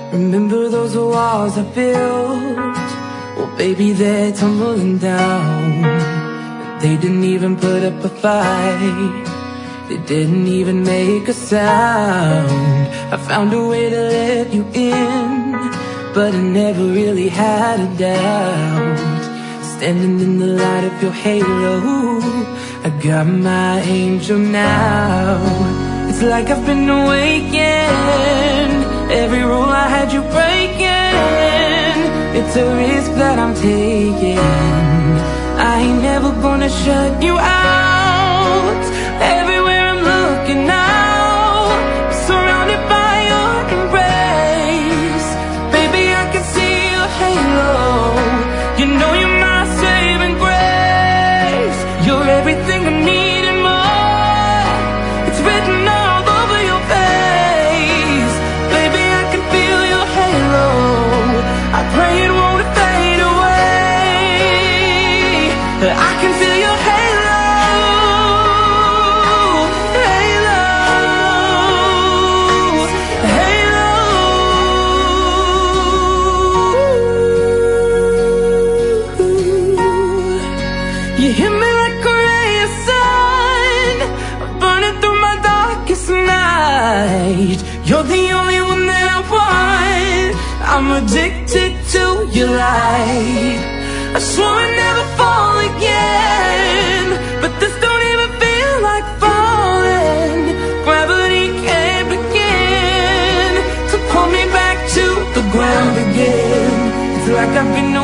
Remember those walls I built? Well, baby, they're tumbling down. They didn't even put up a fight. They didn't even make a sound. I found a way to let you in, but I never really had a doubt. Standing in the light of your halo, I got my angel now. It's like I've been awakened. Every rule I had you breaking, it's a risk that I'm taking. I ain't never gonna shut you out. Everywhere I'm looking now, surrounded by your embrace. Baby, I can see your halo. You know you're my saving grace. You're everything I need and more. It's written all over your face. Baby, I can feel your halo. I pray it won't fade away. I can feel your halo. Halo. Halo. You hit me like a ray of sun, burning through my darkest night. You're the only one that I want. I'm addicted to your light. I swore I'd never fall again, but this don't even feel like falling. Gravity can't begin to pull me back to the ground again. It's like I've been